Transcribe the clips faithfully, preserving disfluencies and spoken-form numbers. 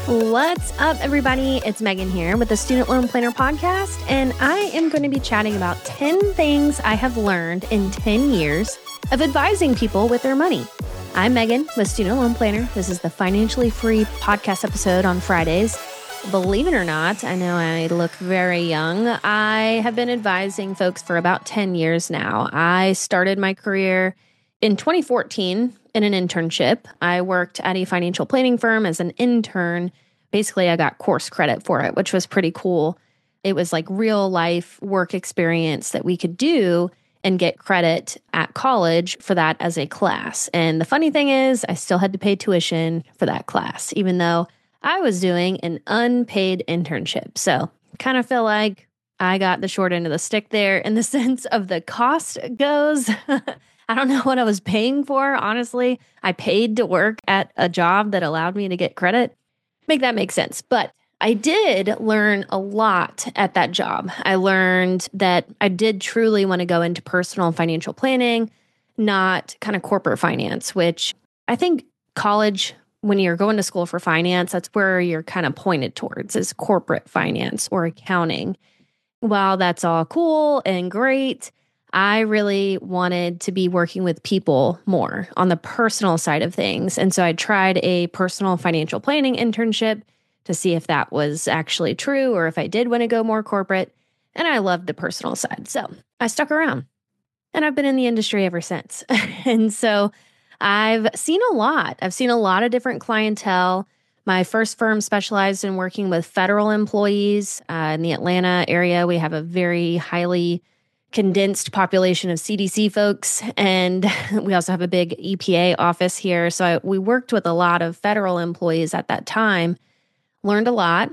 What's up, everybody? It's Megan here with the Student Loan Planner Podcast, and I am going to be chatting about ten things I have learned in ten years of advising people with their money. I'm Megan with Student Loan Planner. This is the financially free podcast episode on Fridays. Believe it or not, I know I look very young. I have been advising folks for about ten years now. I started my career in twenty fourteen in an internship. I worked at a financial planning firm as an intern. Basically, I got course credit for it, which was pretty cool. It was like real life work experience that we could do and get credit at college for that as a class. And the funny thing is, I still had to pay tuition for that class, even though I was doing an unpaid internship. So I kind of feel like I got the short end of the stick there in the sense of the cost goes. I don't know what I was paying for, honestly. I paid to work at a job that allowed me to get credit. Make that make sense. But I did learn a lot at that job. I learned that I did truly want to go into personal financial planning, not kind of corporate finance, which I think college, when you're going to school for finance, that's where you're kind of pointed towards, is corporate finance or accounting. While that's all cool and great, I really wanted to be working with people more on the personal side of things. And so I tried a personal financial planning internship to see if that was actually true or if I did want to go more corporate. And I loved the personal side. So I stuck around and I've been in the industry ever since. And so I've seen a lot. I've seen a lot of different clientele. My first firm specialized in working with federal employees uh, in the Atlanta area. We have a very highly condensed population of C D C folks, and we also have a big E P A office here. So I, we worked with a lot of federal employees at that time, learned a lot.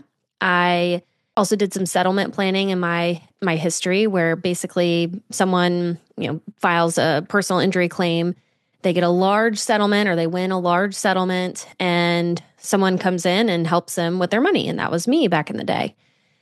I also did some settlement planning in my my history where basically someone, you know, files a personal injury claim, they get a large settlement or they win a large settlement, and someone comes in and helps them with their money. And that was me back in the day.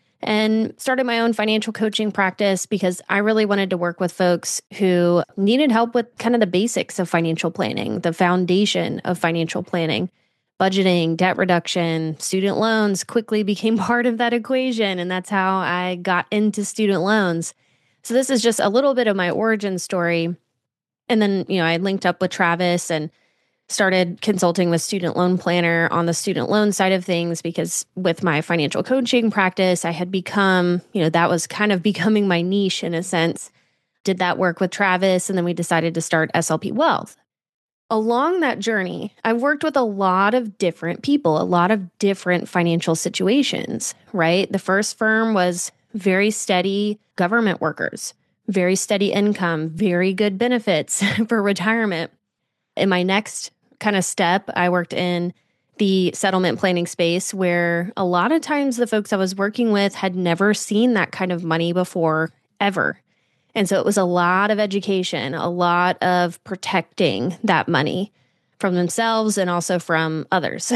And started my own financial coaching practice because I really wanted to work with folks who needed help with kind of the basics of financial planning, the foundation of financial planning. Budgeting, debt reduction, student loans quickly became part of that equation. And that's how I got into student loans. So this is just a little bit of my origin story. And then, you know, I linked up with Travis and started consulting with Student Loan Planner on the student loan side of things because with my financial coaching practice, I had become, you know, that was kind of becoming my niche in a sense. Did that work with Travis, and then we decided to start S L P Wealth. Along that journey, I've worked with a lot of different people, a lot of different financial situations, right? The first firm was very steady government workers, very steady income, very good benefits for retirement. In my next kind of step, I worked in the settlement planning space where a lot of times the folks I was working with had never seen that kind of money before, ever. And so it was a lot of education, a lot of protecting that money from themselves and also from others.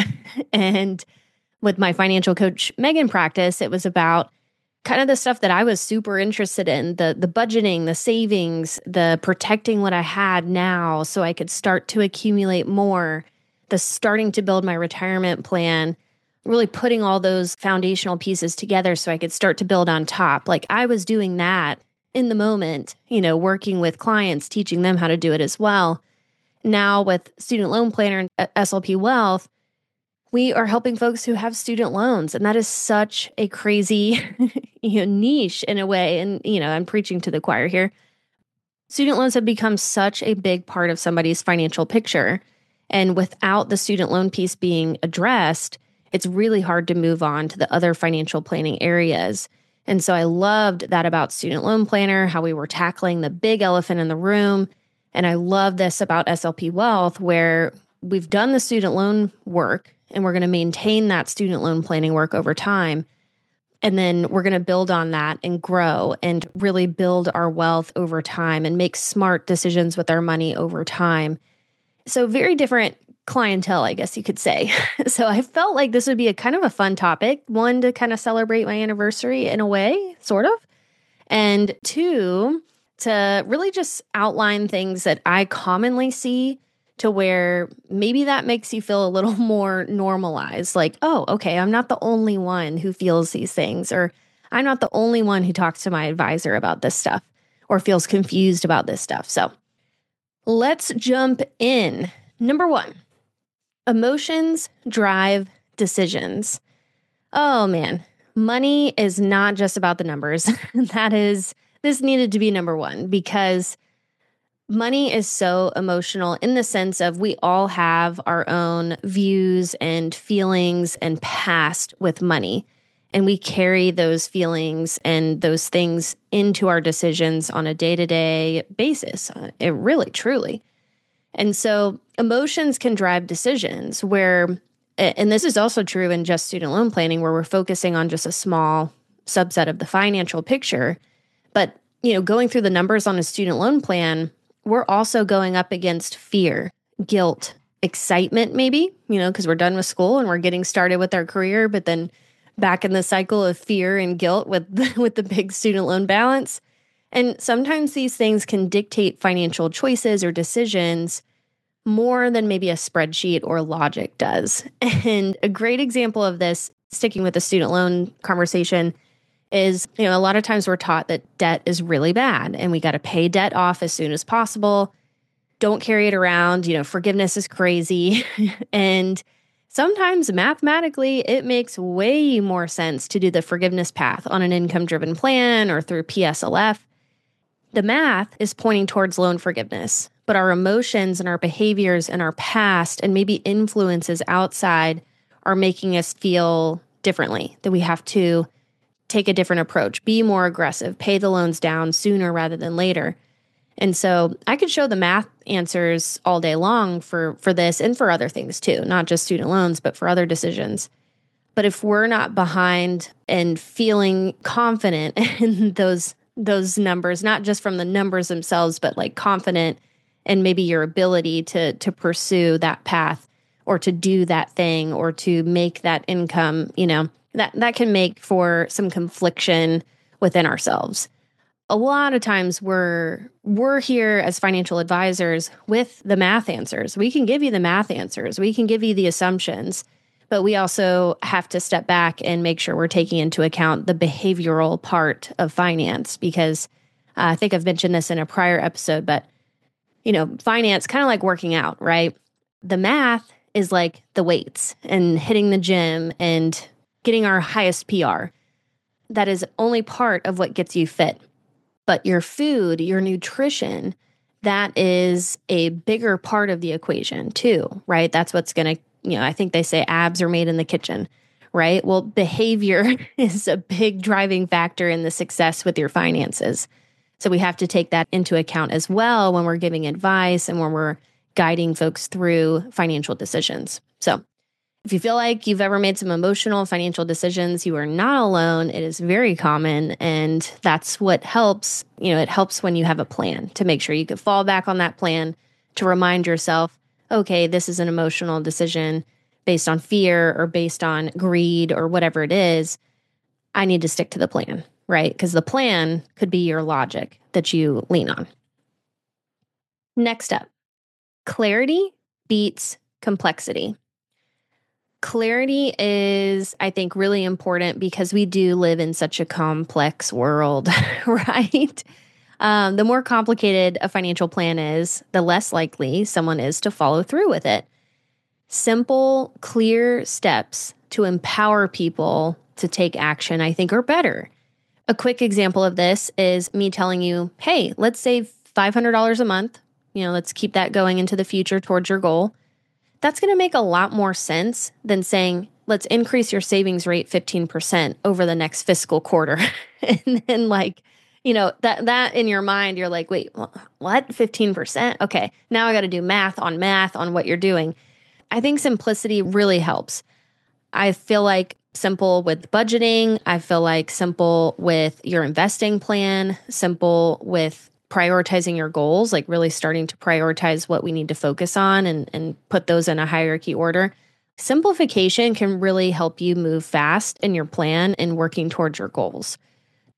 And with my financial coach Megan practice, it was about kind of the stuff that I was super interested in, the the budgeting, the savings, the protecting what I had now so I could start to accumulate more, the starting to build my retirement plan, really putting all those foundational pieces together so I could start to build on top. Like I was doing that in the moment, you know, working with clients, teaching them how to do it as well. Now with Student Loan Planner and S L P Wealth, we are helping folks who have student loans. And that is such a crazy you know, niche in a way. And, you know, I'm preaching to the choir here. Student loans have become such a big part of somebody's financial picture. And without the student loan piece being addressed, it's really hard to move on to the other financial planning areas. And so I loved that about Student Loan Planner, how we were tackling the big elephant in the room. And I love this about S L P Wealth, where we've done the student loan work and we're going to maintain that student loan planning work over time. And then we're going to build on that and grow and really build our wealth over time and make smart decisions with our money over time. So very different clientele, I guess you could say. So I felt like this would be a kind of a fun topic. One, to kind of celebrate my anniversary in a way, sort of. And two, to really just outline things that I commonly see to where maybe that makes you feel a little more normalized. Like, oh, okay, I'm not the only one who feels these things, or I'm not the only one who talks to my advisor about this stuff or feels confused about this stuff. So let's jump in. Number one, emotions drive decisions. Oh man, money is not just about the numbers. That is, this needed to be number one because money is so emotional in the sense of we all have our own views and feelings and past with money. And we carry those feelings and those things into our decisions on a day-to-day basis. It really, truly. And so emotions can drive decisions where, and this is also true in just student loan planning, where we're focusing on just a small subset of the financial picture. But, you know, going through the numbers on a student loan plan, we're also going up against fear, guilt, excitement, maybe, you know, because we're done with school and we're getting started with our career, but then back in the cycle of fear and guilt with, with the big student loan balance. And sometimes these things can dictate financial choices or decisions more than maybe a spreadsheet or logic does. And a great example of this, sticking with the student loan conversation, is, you know, a lot of times we're taught that debt is really bad and we got to pay debt off as soon as possible. Don't carry it around. You know, forgiveness is crazy. And sometimes mathematically, it makes way more sense to do the forgiveness path on an income-driven plan or through P S L F. The math is pointing towards loan forgiveness, but our emotions and our behaviors and our past and maybe influences outside are making us feel differently, that we have to take a different approach, be more aggressive, pay the loans down sooner rather than later. And so I could show the math answers all day long for, for this and for other things too, not just student loans, but for other decisions. But if we're not behind and feeling confident in those, those numbers, not just from the numbers themselves, but like confident in maybe your ability to, to pursue that path or to do that thing or to make that income, you know, that, that can make for some confliction within ourselves. A lot of times we're we're here as financial advisors with the math answers. We can give you the math answers. We can give you the assumptions, but we also have to step back and make sure we're taking into account the behavioral part of finance because uh, I think I've mentioned this in a prior episode, but you know, finance kind of like working out, right? The math is like the weights and hitting the gym and getting our highest P R. That is only part of what gets you fit. But your food, your nutrition, that is a bigger part of the equation too, right? That's what's going to, you know, I think they say abs are made in the kitchen, right? Well, behavior is a big driving factor in the success with your finances. So we have to take that into account as well when we're giving advice and when we're guiding folks through financial decisions. So if you feel like you've ever made some emotional financial decisions, you are not alone. It is very common. And that's what helps. You know, it helps when you have a plan to make sure you can fall back on that plan to remind yourself, okay, this is an emotional decision based on fear or based on greed or whatever it is. I need to stick to the plan, right? Because the plan could be your logic that you lean on. Next up, clarity beats complexity. Clarity is, I think, really important because we do live in such a complex world, right? Um, the more complicated a financial plan is, the less likely someone is to follow through with it. Simple, clear steps to empower people to take action, I think, are better. A quick example of this is me telling you, hey, let's save five hundred dollars a month. You know, let's keep that going into the future towards your goal. That's going to make a lot more sense than saying, let's increase your savings rate fifteen percent over the next fiscal quarter. And then like, you know, that that in your mind, you're like, wait, what? fifteen percent? Okay, now I got to do math on math on what you're doing. I think simplicity really helps. I feel like simple with budgeting. I feel like simple with your investing plan, simple with prioritizing your goals, like really starting to prioritize what we need to focus on and, and put those in a hierarchy order. Simplification can really help you move fast in your plan and working towards your goals. The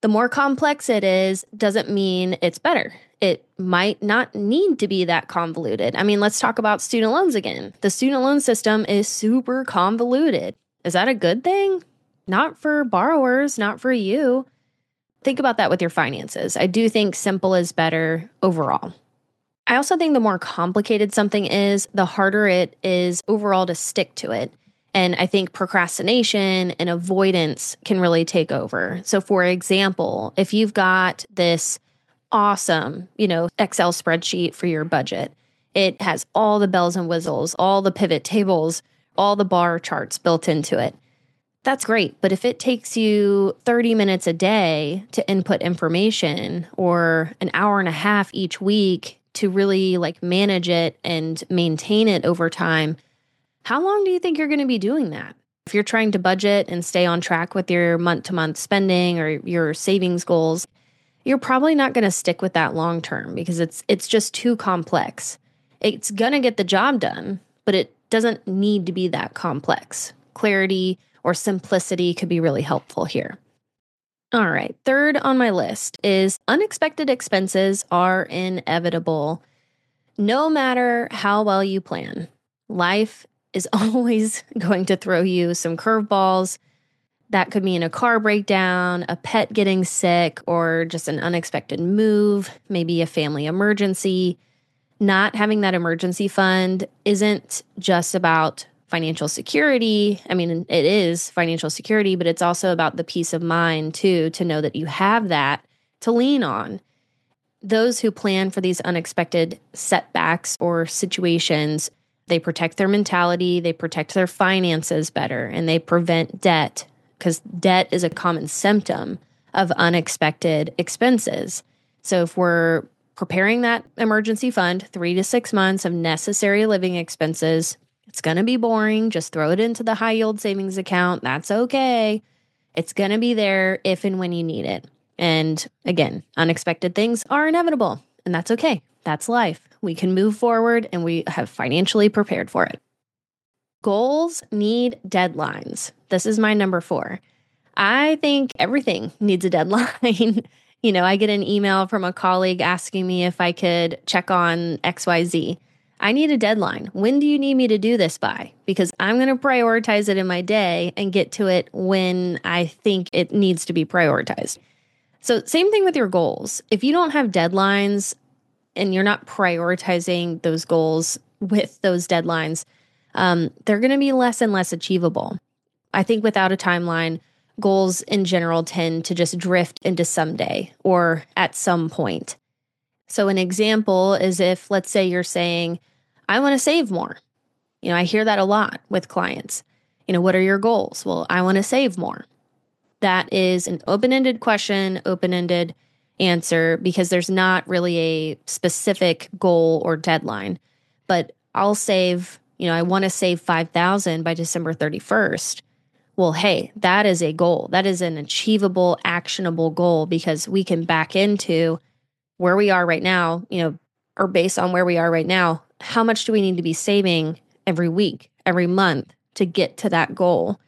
The more complex it is, doesn't mean it's better. It might not need to be that convoluted. I mean, let's talk about student loans again. The student loan system is super convoluted. Is that a good thing? Not for borrowers, not for you. Think about that with your finances. I do think simple is better overall. I also think the more complicated something is, the harder it is overall to stick to it. And I think procrastination and avoidance can really take over. So for example, if you've got this awesome, you know, Excel spreadsheet for your budget, it has all the bells and whistles, all the pivot tables, all the bar charts built into it. That's great. But if it takes you thirty minutes a day to input information, or an hour and a half each week to really like manage it and maintain it over time, how long do you think you're going to be doing that? If you're trying to budget and stay on track with your month-to-month spending or your savings goals, you're probably not going to stick with that long term because it's it's just too complex. It's going to get the job done, but it doesn't need to be that complex. Clarity or simplicity could be really helpful here. All right, third on my list is unexpected expenses are inevitable. No matter how well you plan, life is always going to throw you some curveballs. That could mean a car breakdown, a pet getting sick, or just an unexpected move, maybe a family emergency. Not having that emergency fund isn't just about financial security. I mean, it is financial security, but it's also about the peace of mind too, to know that you have that to lean on. Those who plan for these unexpected setbacks or situations, they protect their mentality, they protect their finances better, and they prevent debt, because debt is a common symptom of unexpected expenses. So if we're preparing that emergency fund, three to six months of necessary living expenses, it's going to be boring. Just throw it into the high yield savings account. That's okay. It's going to be there if and when you need it. And again, unexpected things are inevitable, and that's okay. That's life. We can move forward and we have financially prepared for it. Goals need deadlines. This is my number four. I think everything needs a deadline. You know, I get an email from a colleague asking me if I could check on X Y Z. I need a deadline. When do you need me to do this by? Because I'm going to prioritize it in my day and get to it when I think it needs to be prioritized. So same thing with your goals. If you don't have deadlines and you're not prioritizing those goals with those deadlines, um, they're going to be less and less achievable. I think without a timeline, goals in general tend to just drift into someday or at some point. So an example is if, let's say you're saying, I want to save more. You know, I hear that a lot with clients. You know, what are your goals? Well, I want to save more. That is an open-ended question, open-ended answer, because there's not really a specific goal or deadline. But I'll save, you know, I want to save five thousand dollars by December thirty-first. Well, hey, that is a goal. That is an achievable, actionable goal, because we can back into where we are right now, you know, or based on where we are right now, how much do we need to be saving every week, every month to get to that goal?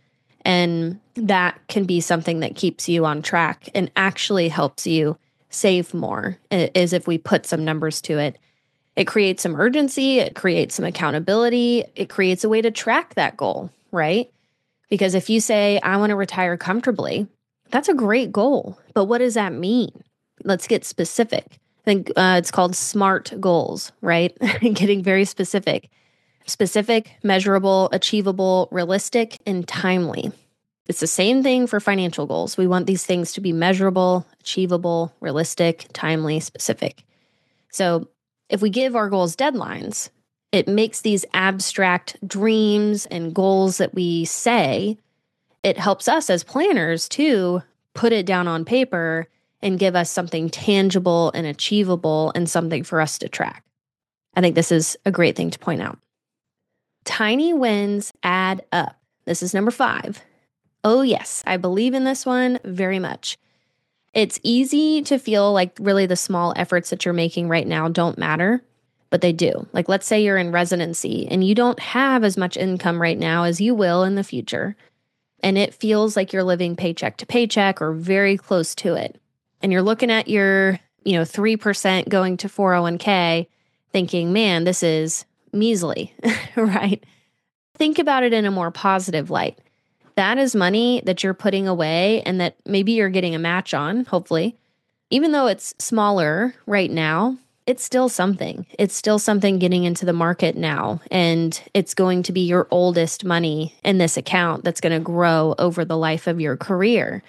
And that can be something that keeps you on track and actually helps you save more, is if we put some numbers to it. It creates some urgency, it creates some accountability, it creates a way to track that goal, right? Because if you say, I want to retire comfortably, that's a great goal. But what does that mean? Let's get specific. I think uh, it's called SMART goals, right? Getting very specific. Specific, measurable, achievable, realistic, and timely. It's the same thing for financial goals. We want these things to be measurable, achievable, realistic, timely, specific. So if we give our goals deadlines, it makes these abstract dreams and goals that we say, it helps us as planners to put it down on paper and give us something tangible and achievable and something for us to track. I think this is a great thing to point out. Tiny wins add up. This is number five. Oh yes, I believe in this one very much. It's easy to feel like really the small efforts that you're making right now don't matter, but they do. Like let's say you're in residency and you don't have as much income right now as you will in the future, and it feels like you're living paycheck to paycheck or very close to it. and you're looking at your, you know, three percent going to four oh one k thinking, man, this is measly, right? Think about it in a more positive light. That is money that you're putting away and that maybe you're getting a match on, hopefully. Even though it's smaller right now, it's still something. It's still something getting into the market now. And it's going to be your oldest money in this account that's going to grow over the life of your career.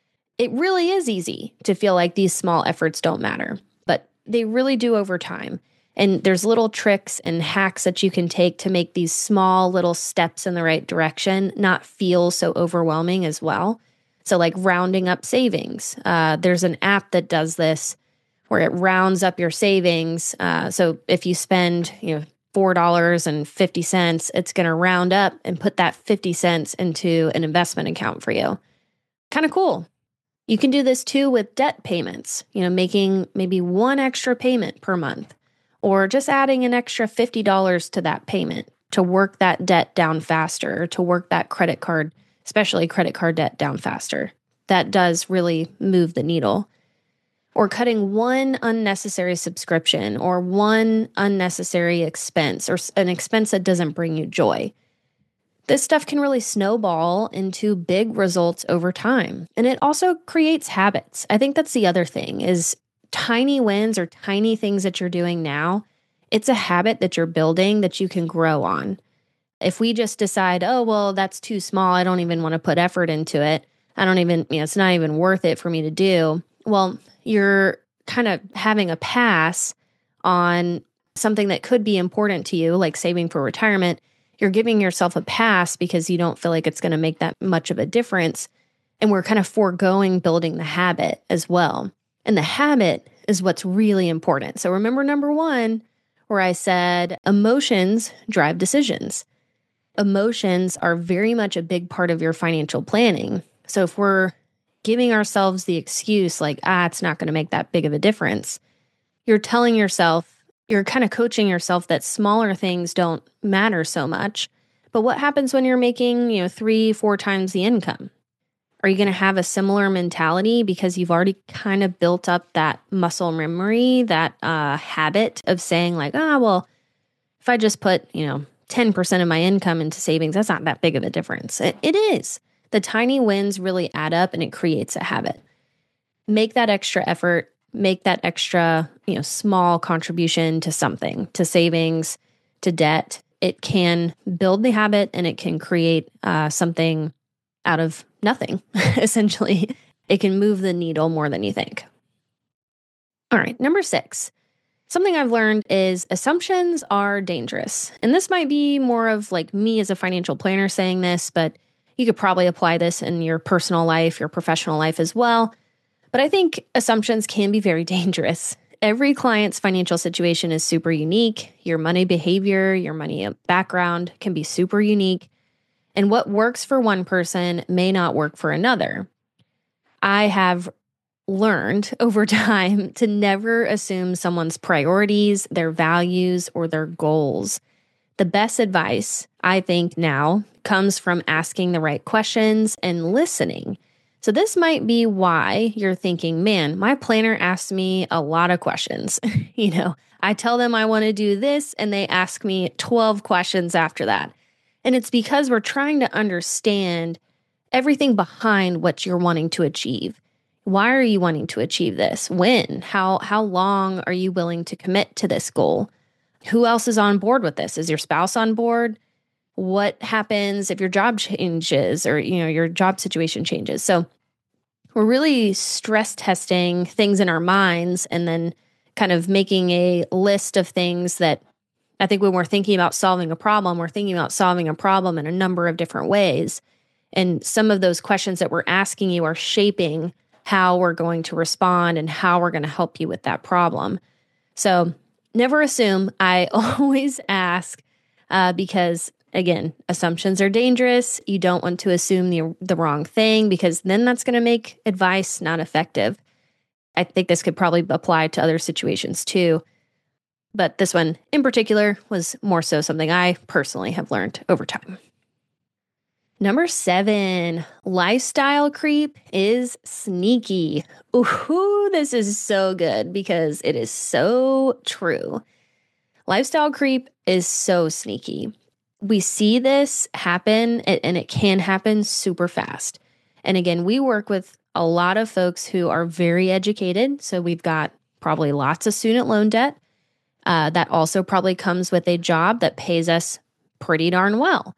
It really is easy to feel like these small efforts don't matter, but they really do over time. And there's little tricks and hacks that you can take to make these small little steps in the right direction not feel so overwhelming as well. So like rounding up savings. Uh, there's an app that does this where it rounds up your savings. Uh, so if you spend, you know, four dollars and fifty cents, it's going to round up and put that fifty cents into an investment account for you. Kind of cool. You can do this too with debt payments, you know, making maybe one extra payment per month, or just adding an extra fifty dollars to that payment to work that debt down faster, or to work that credit card, especially credit card debt, down faster. That does really move the needle. Or cutting one unnecessary subscription or one unnecessary expense or an expense that doesn't bring you joy. This stuff can really snowball into big results over time. And it also creates habits. I think that's the other thing is tiny wins or tiny things that you're doing now. It's a habit that you're building that you can grow on. If we just decide, oh, well, that's too small, I don't even want to put effort into it. I don't even, you know, it's not even worth it for me to do. Well, you're kind of having a pass on something that could be important to you, like saving for retirement. You're giving yourself a pass because you don't feel like it's going to make that much of a difference. And we're kind of foregoing building the habit as well. And the habit is what's really important. So remember number one, where I said emotions drive decisions. Emotions are very much a big part of your financial planning. So if we're giving ourselves the excuse like, ah, it's not going to make that big of a difference, you're telling yourself, you're kind of coaching yourself that smaller things don't matter so much. But what happens when you're making, you know, three, four times the income? Are you going to have a similar mentality because you've already kind of built up that muscle memory, that uh, habit of saying like, ah, well, if I just put, you know, ten percent of my income into savings, that's not that big of a difference. It, it is. The tiny wins really add up and it creates a habit. Make that extra effort, make that extra, you know, small contribution to something, to savings, to debt. It can build the habit and it can create uh, something out of nothing, essentially. It can move the needle more than you think. All right, number six. Something I've learned is assumptions are dangerous. And this might be more of like me as a financial planner saying this, but you could probably apply this in your personal life, your professional life as well. But I think assumptions can be very dangerous. Every client's financial situation is super unique. Your money behavior, your money background can be super unique. And what works for one person may not work for another. I have learned over time to never assume someone's priorities, their values, or their goals. The best advice, I think now, comes from asking the right questions and listening. So this might be why you're thinking, man, my planner asked me a lot of questions. You know, I tell them I want to do this and they ask me twelve questions after that. And it's because we're trying to understand everything behind what you're wanting to achieve. Why are you wanting to achieve this? When? How how long are you willing to commit to this goal? Who else is on board with this? Is your spouse on board? What happens if your job changes or, you know, your job situation changes? So we're really stress testing things in our minds and then kind of making a list of things that I think when we're thinking about solving a problem, we're thinking about solving a problem in a number of different ways. And some of those questions that we're asking you are shaping how we're going to respond and how we're going to help you with that problem. So never assume. I always ask uh, because, again, assumptions are dangerous. You don't want to assume the, the wrong thing because then that's going to make advice not effective. I think this could probably apply to other situations too. But this one in particular was more so something I personally have learned over time. Number seven, lifestyle creep is sneaky. Ooh, this is so good because it is so true. Lifestyle creep is so sneaky. We see this happen and it can happen super fast. And again, we work with a lot of folks who are very educated. So we've got probably lots of student loan debt. Uh, that also probably comes with a job that pays us pretty darn well.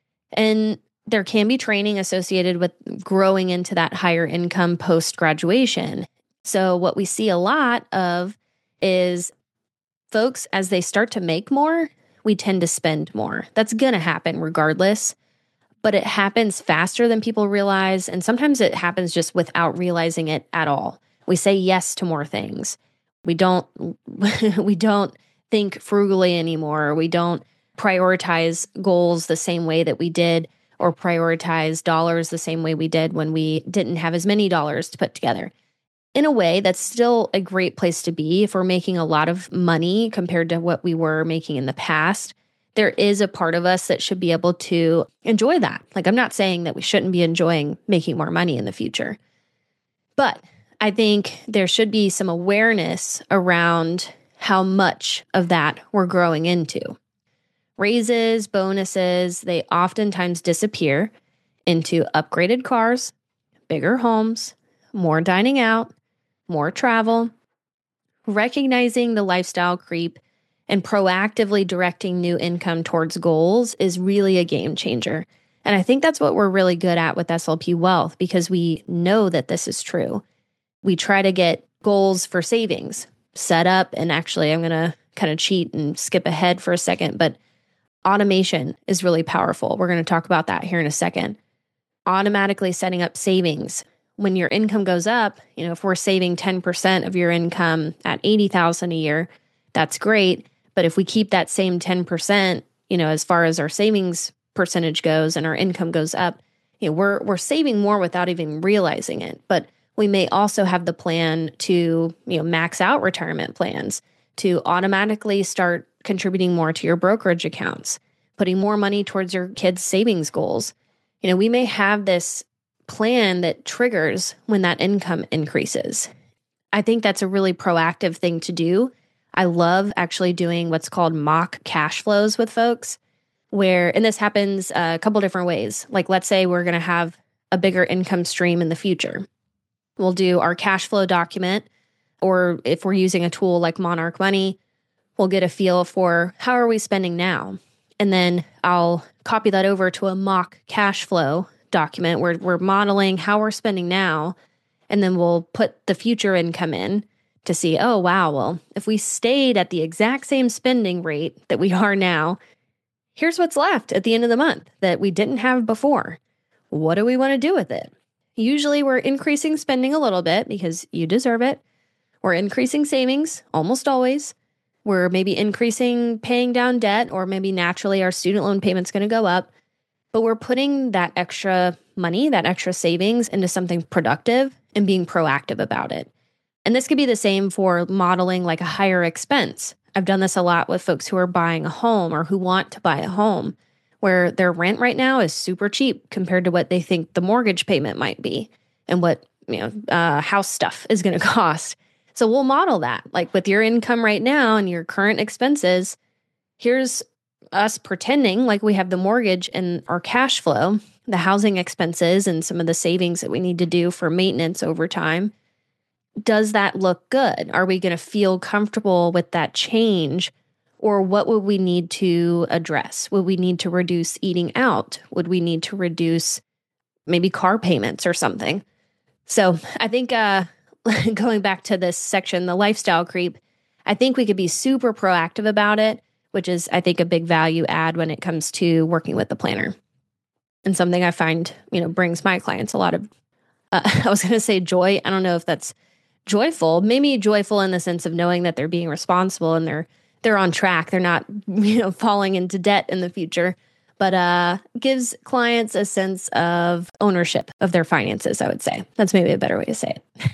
And there can be training associated with growing into that higher income post-graduation. So what we see a lot of is folks, as they start to make more, we tend to spend more. That's going to happen regardless, but it happens faster than people realize. And sometimes it happens just without realizing it at all. We say yes to more things. We don't, we don't think frugally anymore. We don't prioritize goals the same way that we did, or prioritize dollars the same way we did when we didn't have as many dollars to put together. In a way, that's still a great place to be if we're making a lot of money compared to what we were making in the past. There is a part of us that should be able to enjoy that. Like, I'm not saying that we shouldn't be enjoying making more money in the future, but I think there should be some awareness around how much of that we're growing into. Raises, bonuses, they oftentimes disappear into upgraded cars, bigger homes, more dining out, more travel. Recognizing the lifestyle creep and proactively directing new income towards goals is really a game changer. And I think that's what we're really good at with S L P Wealth, because we know that this is true. We try to get goals for savings set up, and actually I'm going to kind of cheat and skip ahead for a second, but automation is really powerful. We're going to talk about that here in a second. Automatically setting up savings. When your income goes up, you know, if we're saving ten percent of your income at eighty thousand dollars a year, that's great. But if we keep that same ten percent, you know, as far as our savings percentage goes and our income goes up, you know, we're we're saving more without even realizing it. But we may also have the plan to, you know, max out retirement plans, to automatically start contributing more to your brokerage accounts, putting more money towards your kids' savings goals. You know, we may have this plan that triggers when that income increases. I think that's a really proactive thing to do. I love actually doing what's called mock cash flows with folks, where, and this happens a couple different ways. Like, let's say we're going to have a bigger income stream in the future. We'll do our cash flow document, or if we're using a tool like Monarch Money, we'll get a feel for how are we spending now. And then I'll copy that over to a mock cash flow document where we're modeling how we're spending now. And then we'll put the future income in to see, oh, wow, well, if we stayed at the exact same spending rate that we are now, here's what's left at the end of the month that we didn't have before. What do we want to do with it? Usually we're increasing spending a little bit because you deserve it. We're increasing savings, almost always. We're maybe increasing paying down debt, or maybe naturally our student loan payment's going to go up. But we're putting that extra money, that extra savings into something productive and being proactive about it. And this could be the same for modeling like a higher expense. I've done this a lot with folks who are buying a home or who want to buy a home, where their rent right now is super cheap compared to what they think the mortgage payment might be and what, you know, uh, house stuff is going to cost. So we'll model that, like with your income right now and your current expenses. Here's us pretending like we have the mortgage and our cash flow, the housing expenses, and some of the savings that we need to do for maintenance over time. Does that look good? Are we going to feel comfortable with that change? Or what would we need to address? Would we need to reduce eating out? Would we need to reduce maybe car payments or something? So I think uh, going back to this section, the lifestyle creep, I think we could be super proactive about it, which is, I think, a big value add when it comes to working with the planner. And something I find, you know, brings my clients a lot of, uh, I was going to say joy. I don't know if that's joyful, maybe joyful in the sense of knowing that they're being responsible and they're they're on track. They're not, you know, falling into debt in the future, but uh, gives clients a sense of ownership of their finances, I would say. That's maybe a better way to say it.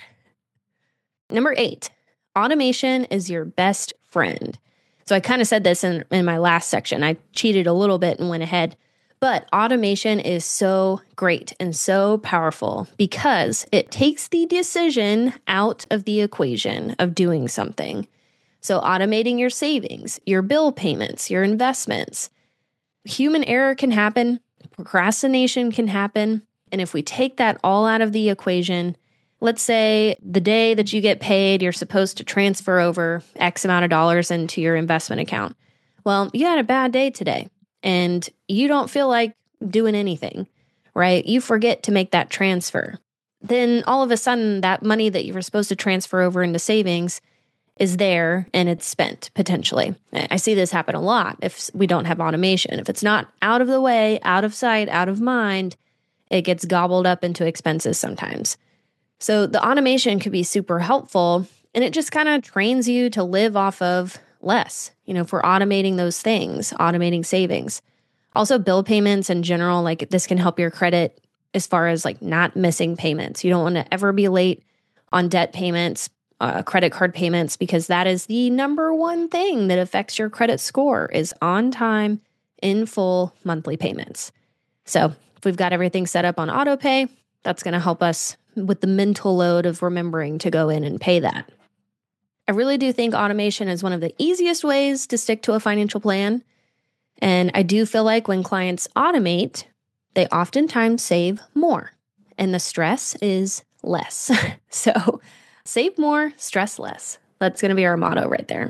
Number eight, automation is your best friend. So I kind of said this in, in my last section. I cheated a little bit and went ahead, But automation is so great and so powerful because it takes the decision out of the equation of doing something. So automating your savings, your bill payments, your investments. Human error can happen, procrastination can happen. And if we take that all out of the equation, let's say the day that you get paid, you're supposed to transfer over X amount of dollars into your investment account. Well, you had a bad day today and you don't feel like doing anything, right? You forget to make that transfer. Then all of a sudden, that money that you were supposed to transfer over into savings is there and it's spent potentially. I see this happen a lot if we don't have automation. If it's not out of the way, out of sight, out of mind, it gets gobbled up into expenses sometimes. So the automation could be super helpful, and it just kind of trains you to live off of less, you know, if we're automating those things, automating savings. Also, bill payments in general, like this can help your credit as far as like not missing payments. You don't want to ever be late on debt payments, uh, credit card payments, because that is the number one thing that affects your credit score is on time, in full monthly payments. So if we've got everything set up on auto pay, that's going to help us with the mental load of remembering to go in and pay that. I really do think automation is one of the easiest ways to stick to a financial plan. And I do feel like when clients automate, they oftentimes save more and the stress is less. So save more, stress less. That's going to be our motto right there.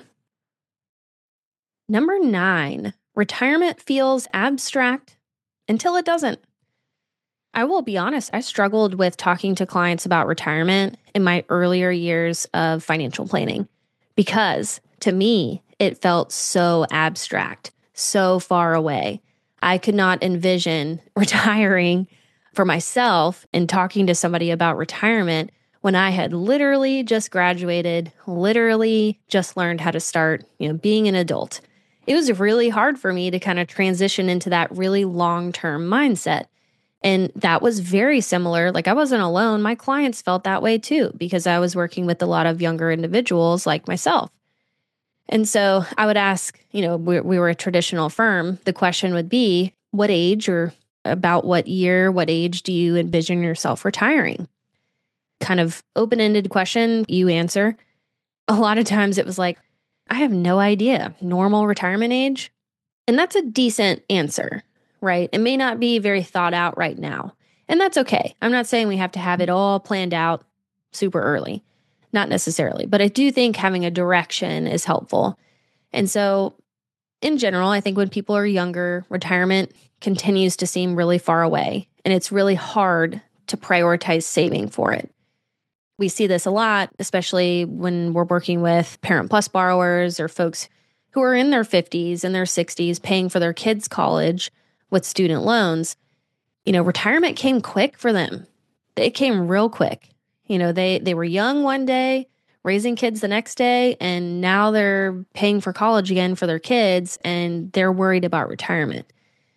Number nine, retirement feels abstract until it doesn't. I will be honest, I struggled with talking to clients about retirement in my earlier years of financial planning because to me, it felt so abstract, so far away. I could not envision retiring for myself and talking to somebody about retirement when I had literally just graduated, literally just learned how to start, you know, being an adult. It was really hard for me to kind of transition into that really long-term mindset. And that was very similar. Like I wasn't alone. My clients felt that way too, because I was working with a lot of younger individuals like myself. And so I would ask, you know, we, we were a traditional firm. The question would be, what age or about what year, what age do you envision yourself retiring? Kind of open-ended question, you answer. A lot of times it was like, I have no idea, normal retirement age. And that's a decent answer. Right? It may not be very thought out right now. And that's okay. I'm not saying we have to have it all planned out super early. Not necessarily. But I do think having a direction is helpful. And so in general, I think when people are younger, retirement continues to seem really far away. And it's really hard to prioritize saving for it. We see this a lot, especially when we're working with Parent Plus borrowers or folks who are in their fifties and their sixties paying for their kids' college with student loans. You know, retirement came quick for them. It came real quick. You know, they they were young one day, raising kids the next day, and now they're paying for college again for their kids, and they're worried about retirement.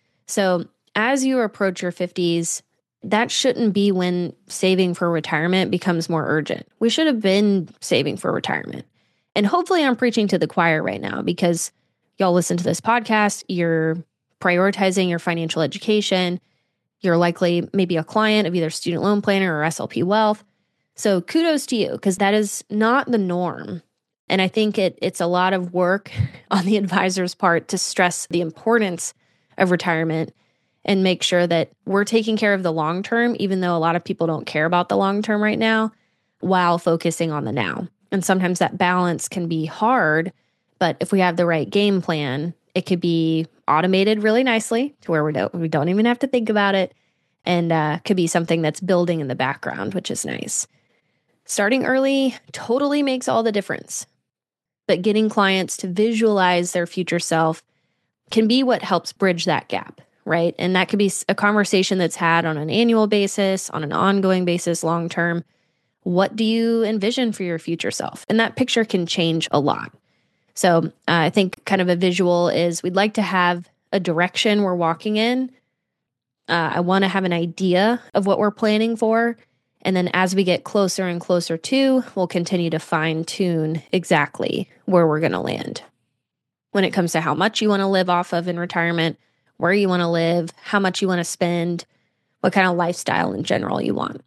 So as you approach your fifties, that shouldn't be when saving for retirement becomes more urgent. We should have been saving for retirement. And hopefully I'm preaching to the choir right now because y'all listen to this podcast, you're prioritizing your financial education. You're likely maybe a client of either Student Loan Planner or S L P Wealth. So kudos to you because that is not the norm. And I think it it's a lot of work on the advisor's part to stress the importance of retirement and make sure that we're taking care of the long term, even though a lot of people don't care about the long term right now, while focusing on the now. And sometimes that balance can be hard, but if we have the right game plan, it could be automated really nicely to where we don't, we don't even have to think about it, and uh, could be something that's building in the background, which is nice. Starting early totally makes all the difference, but getting clients to visualize their future self can be what helps bridge that gap, right? And that could be a conversation that's had on an annual basis, on an ongoing basis, long term. What do you envision for your future self? And that picture can change a lot. So uh, I think kind of a visual is we'd like to have a direction we're walking in. Uh, I want to have an idea of what we're planning for. And then as we get closer and closer to, we'll continue to fine tune exactly where we're going to land. When it comes to how much you want to live off of in retirement, where you want to live, how much you want to spend, what kind of lifestyle in general you want.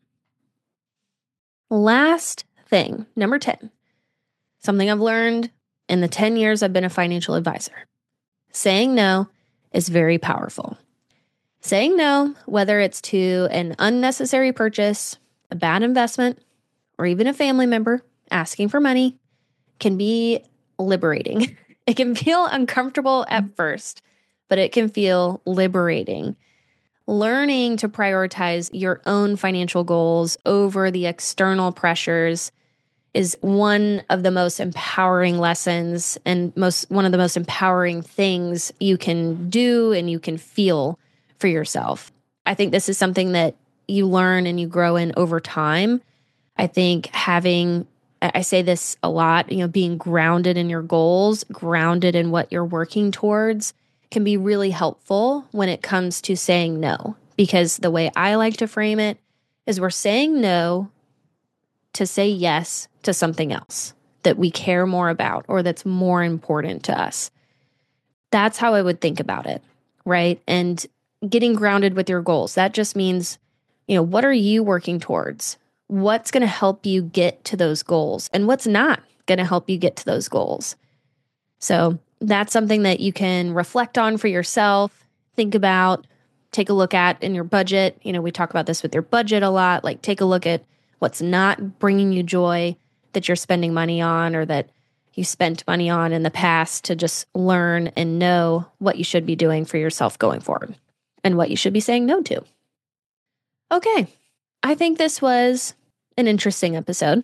Last thing, number ten, something I've learned in the ten years I've been a financial advisor. Saying no is very powerful. Saying no, whether it's to an unnecessary purchase, a bad investment, or even a family member asking for money, can be liberating. It can feel uncomfortable at first, but it can feel liberating. Learning to prioritize your own financial goals over the external pressures is one of the most empowering lessons and most one of the most empowering things you can do and you can feel for yourself. I think this is something that you learn and you grow in over time. I think having, I say this a lot, you know, being grounded in your goals, grounded in what you're working towards can be really helpful when it comes to saying no. Because the way I like to frame it is we're saying no to say yes to something else that we care more about or that's more important to us. That's how I would think about it, right? And getting grounded with your goals, that just means, you know, what are you working towards? What's going to help you get to those goals and what's not going to help you get to those goals? So that's something that you can reflect on for yourself, think about, take a look at in your budget. You know, we talk about this with your budget a lot, like take a look at what's not bringing you joy that you're spending money on or that you spent money on in the past to just learn and know what you should be doing for yourself going forward and what you should be saying no to. Okay, I think this was an interesting episode.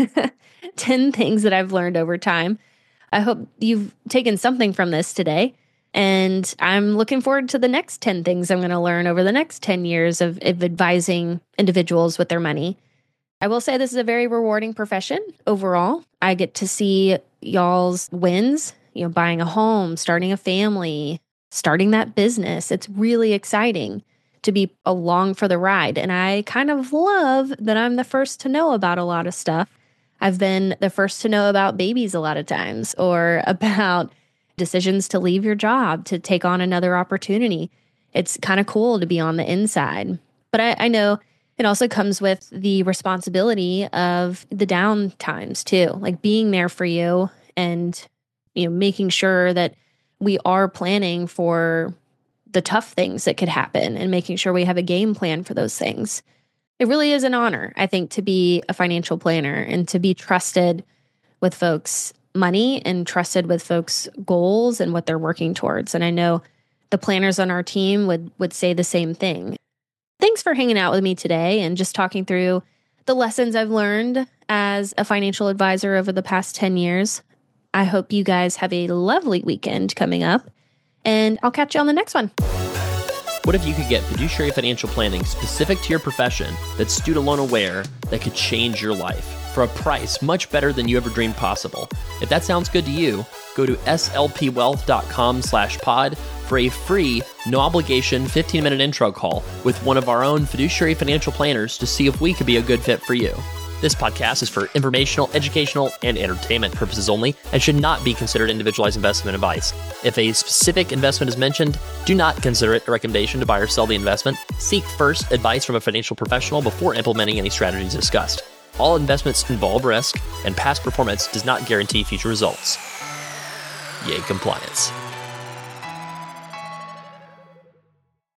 ten things that I've learned over time. I hope you've taken something from this today. And I'm looking forward to the next ten things I'm going to learn over the next ten years of, of advising individuals with their money. I will say this is a very rewarding profession overall. I get to see y'all's wins, you know, buying a home, starting a family, starting that business. It's really exciting to be along for the ride. And I kind of love that I'm the first to know about a lot of stuff. I've been the first to know about babies a lot of times or about decisions to leave your job, to take on another opportunity. It's kind of cool to be on the inside. But I, I know it also comes with the responsibility of the down times too, like being there for you and, you know, making sure that we are planning for the tough things that could happen and making sure we have a game plan for those things. It really is an honor, I think, to be a financial planner and to be trusted with folks' money and trusted with folks' goals and what they're working towards. And I know the planners on our team would would say the same thing. Thanks for hanging out with me today and just talking through the lessons I've learned as a financial advisor over the past ten years. I hope you guys have a lovely weekend coming up, and I'll catch you on the next one. What if you could get fiduciary financial planning specific to your profession that's student loan aware that could change your life for a price much better than you ever dreamed possible? If that sounds good to you, go to slpwealth.com slash pod for a free, no obligation fifteen minute intro call with one of our own fiduciary financial planners to see if we could be a good fit for you. This podcast is for informational, educational, and entertainment purposes only and should not be considered individualized investment advice. If a specific investment is mentioned, do not consider it a recommendation to buy or sell the investment. Seek first advice from a financial professional before implementing any strategies discussed. All investments involve risk, and past performance does not guarantee future results. Yay, compliance.